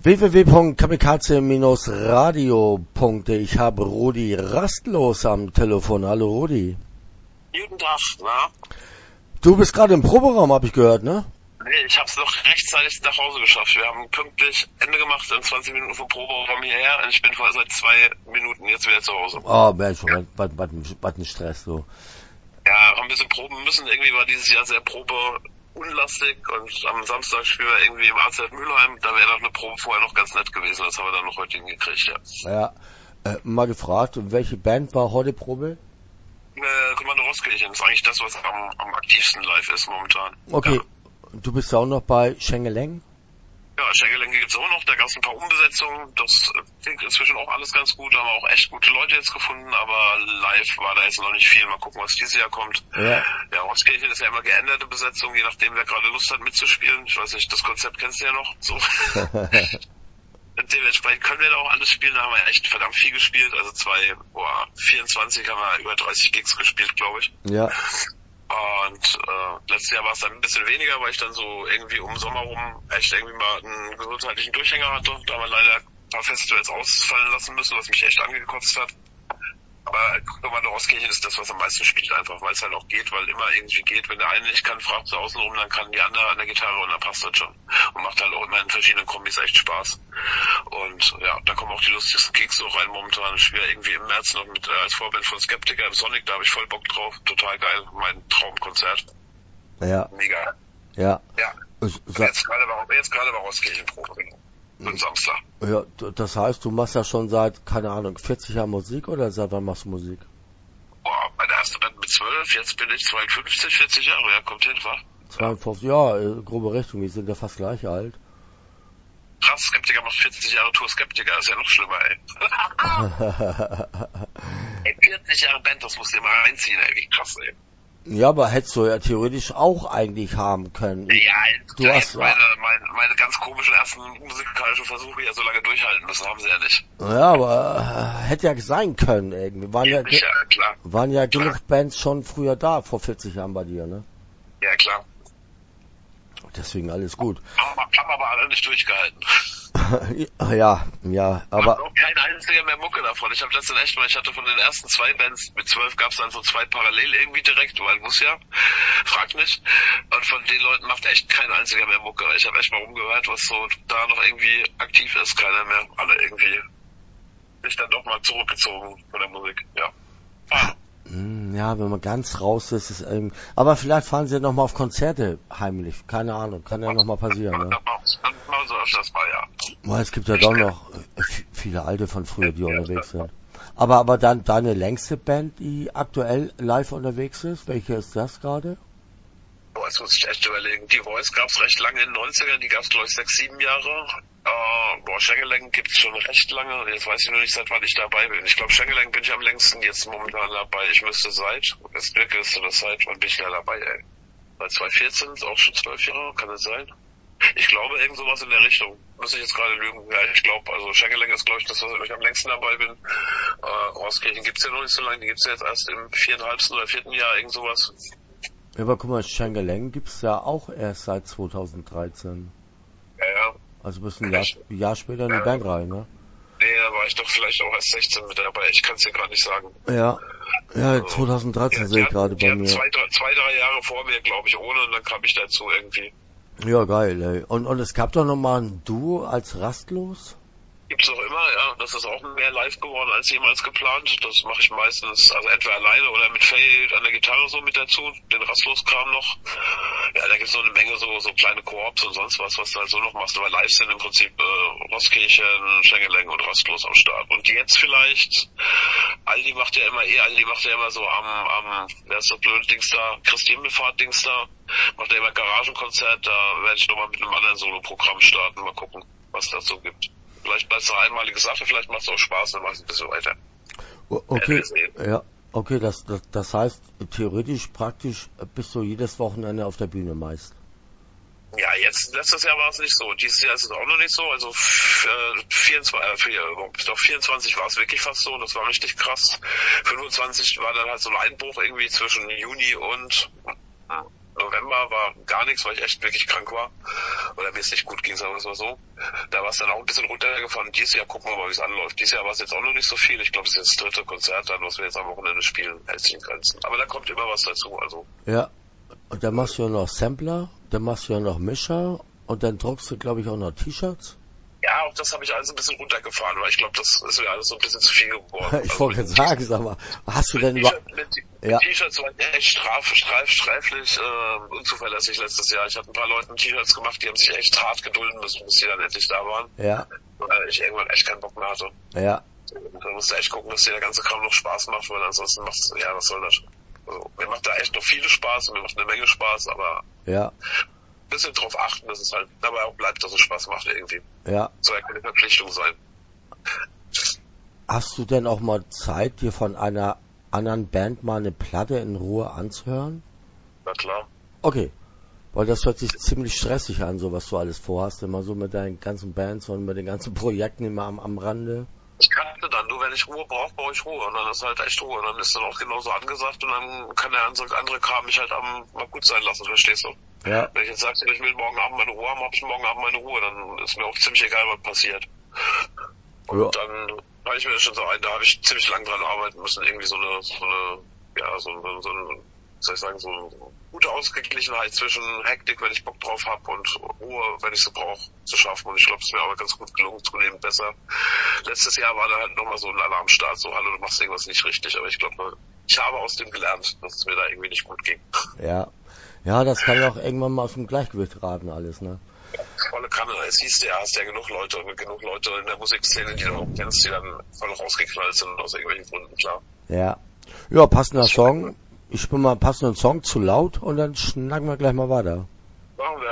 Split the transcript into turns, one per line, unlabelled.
www.kamikaze-radio.de. Ich habe Rudi Rastlos am Telefon. Hallo Rudi.
Guten Tag, na?
Du bist gerade im Proberaum, habe ich gehört, ne?
Nee, ich hab's noch rechtzeitig nach Hause geschafft. Wir haben pünktlich Ende gemacht in 20 Minuten vom Proberaum hierher und ich bin vorher seit 2 Minuten jetzt wieder zu Hause.
Oh Mensch, was ein Stress, so.
Ja, haben ein bisschen proben müssen. Irgendwie war dieses Jahr sehr probeunlastig und am Samstag spielen wir irgendwie im AZ Mülheim. Da wäre noch eine Probe vorher noch ganz nett gewesen. Das haben wir dann noch heute hingekriegt, ja.
Ja, mal gefragt, welche Band war heute Probe?
Kommando Roskirchen ist eigentlich das, was am aktivsten live ist momentan.
Okay,
ja.
Du bist ja auch noch bei Schengeleng?
Ja, Schengeleng gibt's auch noch, da gab's ein paar Umbesetzungen, das klingt inzwischen auch alles ganz gut, da haben wir auch echt gute Leute jetzt gefunden, aber live war da jetzt noch nicht viel, mal gucken, was dieses Jahr kommt. Ja, Roskirchen ist ja immer geänderte Besetzung, je nachdem, wer gerade Lust hat mitzuspielen, ich weiß nicht, das Konzept kennst du ja noch, so. Dementsprechend können wir da auch alles spielen, da haben wir echt verdammt viel gespielt, also 24 haben wir über 30 Gigs gespielt, glaube ich.
Ja.
Und letztes Jahr war es dann ein bisschen weniger, weil ich dann so irgendwie um Sommer rum echt irgendwie mal einen gesundheitlichen Durchhänger hatte. Da haben wir leider ein paar Festivals ausfallen lassen müssen, was mich echt angekotzt hat. Aber Kommando Roskirchen ist das, was am meisten spielt einfach, weil es halt auch geht, weil immer irgendwie geht. Wenn der eine nicht kann, fragt sie außen rum, dann kann die andere an der Gitarre und dann passt das schon. Und macht halt auch immer in verschiedenen Kombis echt Spaß. Und ja, da kommen auch die lustigsten Gigs so rein momentan. Ich spiele irgendwie im März noch mit als Vorband von Skeptiker im Sonic, da habe ich voll Bock drauf. Total geil, mein Traumkonzert.
Ja.
Mega.
Ja.
Ja. Jetzt gerade war Roskirchen Probe, genau. Und Samstag.
Ja, das heißt, du machst ja schon seit, keine Ahnung, 40 Jahren Musik oder seit wann machst du Musik?
Boah, meine erste Band mit 12, jetzt bin ich 52, 40 Jahre, ja, kommt hin, wa?
52, ja, grobe Richtung, wir sind ja fast gleich alt.
Krass, Skeptiker macht 40 Jahre Tour Skeptiker, ist ja noch schlimmer, ey. Ey, 40 Jahre Band, das musst du dir mal reinziehen, ey, wie krass, ey.
Ja, aber hättest du ja theoretisch auch eigentlich haben können.
Ja,
du hast
meine ganz komischen ersten musikalischen Versuche ja so lange durchhalten müssen, haben sie ja nicht.
Ja, aber hätte ja sein können irgendwie. Waren ja genug Bands schon früher da, vor 40 Jahren bei dir, ne?
Ja, klar.
Deswegen alles gut.
Haben aber alle nicht durchgehalten.
ja, aber...
Auch kein einziger mehr Mucke davon. Ich habe letztens echt mal, ich hatte von den ersten 2 Bands, mit 12 gab's dann so 2 parallel irgendwie direkt, weil muss ja, frag nicht. Und von den Leuten macht echt kein einziger mehr Mucke. Ich habe echt mal rumgehört, was so da noch irgendwie aktiv ist, keiner mehr. Alle irgendwie sich dann doch mal zurückgezogen von der Musik, ja.
Ja, wenn man ganz raus ist, ist irgendwie... Aber vielleicht fahren sie ja nochmal auf Konzerte heimlich. Keine Ahnung, kann ja nochmal passieren, ne?
Machen sie öfters mal, ja.
Weil es gibt ja doch noch viele Alte von früher, die unterwegs sind. Aber dann deine längste Band, die aktuell live unterwegs ist, welche ist das gerade?
Boah, jetzt muss ich echt überlegen. Die Voice gab's recht lange in den 90ern, die gab's glaube ich 6, 7 Jahre. Schengeleng gibt's schon recht lange. Jetzt weiß ich nur nicht, seit wann ich dabei bin. Ich glaube, Schengeleng bin ich am längsten jetzt momentan dabei. Ich müsste das Glück ist oder seit wann bin ich da dabei, ey? Seit 2014, ist auch schon 12 Jahre, kann das sein? Ich glaube, irgend sowas in der Richtung. Muss ich jetzt gerade lügen. Ja, ich glaube, also Schengeleng ist, glaube ich, das, was ich am längsten dabei bin. Roskirchen gibt's ja noch nicht so lange. Die gibt's ja jetzt erst im 4,5. oder 4. Jahr, irgend sowas.
Ja, aber guck mal, Schengeleng gibt's ja auch erst seit 2013.
Ja.
Also bist ein Jahr später in die Band rein, ne?
Nee, da war ich doch vielleicht auch erst 16 mit dabei. Ich kann es dir gerade nicht sagen.
Ja, 2013 sehe ich gerade bei mir.
2, 3 Jahre vor mir, glaube ich, ohne, und dann kam ich dazu irgendwie.
Ja, geil, ey. Und es gab doch nochmal ein Duo als Rastlos?
Gibt's auch immer, ja. Das ist auch mehr live geworden als jemals geplant. Das mache ich meistens, also entweder alleine oder mit Faye an der Gitarre so mit dazu. Den Rastlos-Kram noch. Ja, da gibt's so eine Menge so kleine Koops und sonst was du halt so noch machst. Aber live sind im Prinzip Roskirchen, Schengeleng und Rastlos am Start. Und jetzt vielleicht, Aldi macht ja immer so wer ist das blöde Dings da, Christi-Himmelfahrt-Dings da, macht ja immer Garagenkonzert. Da werde ich nochmal mit einem anderen Solo-Programm starten. Mal gucken, was das so gibt. Vielleicht bleibt es eine einmalige Sache, vielleicht macht es auch Spaß, dann machst du ein bisschen weiter.
Okay, ja, okay, das heißt, theoretisch, praktisch bist du jedes Wochenende auf der Bühne meist.
Ja, letztes Jahr war es nicht so. Dieses Jahr ist es auch noch nicht so. Also 24 war es wirklich fast so. Das war richtig krass. 25 war dann halt so ein Einbruch irgendwie zwischen Juni und November war gar nichts, weil ich echt wirklich krank war. Oder mir es nicht gut ging, sagen wir es mal so. Da war es dann auch ein bisschen runtergefahren. Dieses Jahr gucken wir mal, wie es anläuft. Dieses Jahr war es jetzt auch noch nicht so viel. Ich glaube, es ist das 3. Konzert dann, was wir jetzt am Wochenende spielen, hält sich in Grenzen. Aber da kommt immer was dazu, also.
Ja. Und dann machst du ja noch Sampler, dann machst du ja noch Mischer und dann druckst du, glaube ich, auch noch T-Shirts.
Ja, auch das habe ich alles ein bisschen runtergefahren, weil ich glaube, das ist mir alles so ein bisschen zu viel geworden.
Ich wollte gerade sagen, sag mal, hast du denn
T-Shirts waren echt sträflich, unzuverlässig letztes Jahr. Ich hatte ein paar Leuten T-Shirts gemacht, die haben sich echt hart gedulden müssen, bis die dann endlich da waren.
Ja.
Weil ich irgendwann echt keinen Bock mehr hatte.
Ja.
Da musst du echt gucken, dass dir der ganze Kram noch Spaß macht, weil ansonsten macht's, ja, was soll das? Also, mir macht da echt noch viele Spaß und mir macht eine Menge Spaß, aber
ja.
ein bisschen drauf achten, dass es halt dabei auch bleibt, dass es Spaß macht irgendwie.
Ja.
Soll ja keine Verpflichtung sein.
Hast du denn auch mal Zeit, dir von einer anderen Band mal eine Platte in Ruhe anzuhören?
Na klar.
Okay. Weil das hört sich ziemlich stressig an, so was du alles vorhast, immer so mit deinen ganzen Bands und mit den ganzen Projekten immer am Rande.
Ich kannte dann, nur wenn ich Ruhe brauche, brauche ich Ruhe. Und dann ist halt echt Ruhe. Und dann ist dann auch genauso angesagt und dann kann der andere Kram mich halt mal gut sein lassen, verstehst du?
Ja.
Wenn ich jetzt sage, ich will morgen Abend meine Ruhe haben, habe ich morgen Abend meine Ruhe. Dann ist mir auch ziemlich egal, was passiert. Und
ja.
dann habe ich mir das schon so ein, da habe ich ziemlich lang dran arbeiten müssen, irgendwie so eine gute Ausgeglichenheit zwischen Hektik, wenn ich Bock drauf habe, und Ruhe, wenn ich sie brauche, zu schaffen. Und ich glaube, es ist mir aber ganz gut gelungen, zunehmend besser. Letztes Jahr war da halt nochmal so ein Alarmstart, so, hallo, du machst irgendwas nicht richtig. Aber ich glaube, ich habe aus dem gelernt, dass es mir da irgendwie nicht gut ging.
Ja. Ja, das kann ja auch irgendwann mal aus dem Gleichgewicht raten alles, ne?
Volle Kanne. Es hieß ja, hast ja genug Leute in der Musikszene, die du auch kennst, die dann voll rausgeknallt sind aus irgendwelchen Gründen, klar.
Ja. Ja, passender Song. Ich spiele mal einen passenden Song zu laut und dann schnacken wir gleich mal weiter.